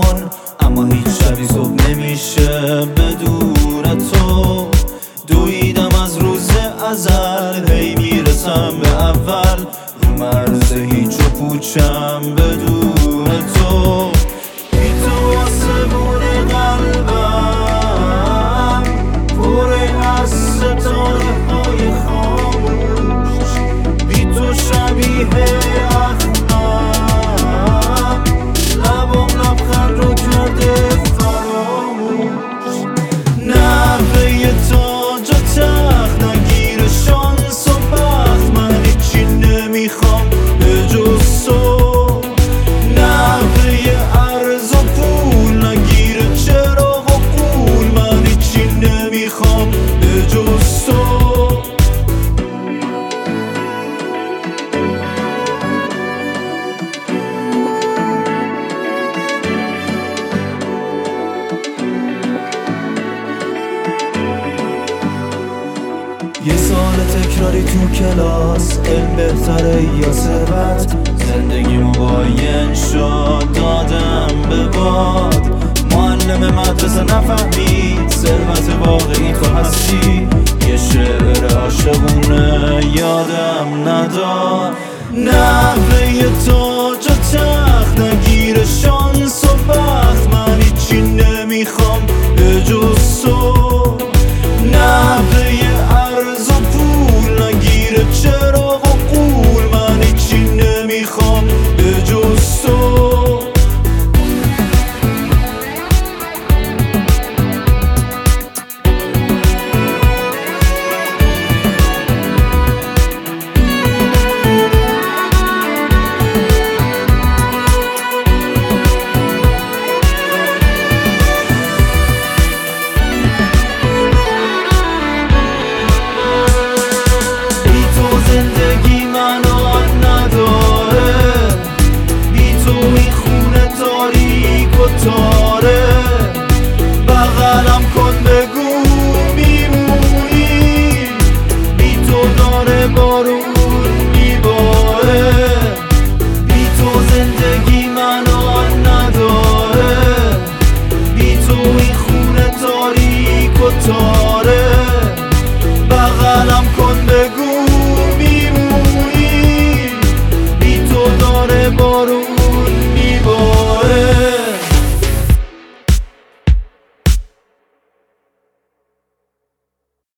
کن، اما هیچ شبی صبح نمیشه بدون تو. دویدم از روز ازل، هی میرسم به اول، رو مرز هیچ و پوچم بدون تو. بی تو آسمون قلبم پر از ستاره های خاموش، بی تو شبیه اخمم، لبم لبخند رو کرده فراموش. نحوه تاج و تخت نگیر شانس و بخت، من هیچی نمیخوام به جز تو. نحوه عرض و پول نگیره چراغ و قول، من هیچی نمیخوام به جز تو. یه سال تکراری تو کلاس، علم بهتره یا ثروت؟ زندگیمو باین شد دادم به باد. معلم مدرسه نفهمید ثروت واقعی تو هستی، یه شعر عاشقونه یادم نداد. نحوه تاج و تخت نگیره شانس و بخت، من هیچی نمیخوام به جز تو. نحوه عرض و پول نگیره چراغ و قول، من هیچی نمیخوام به جز تو. زندگی منو نداره، بی تو این خونه تاریک و تاره.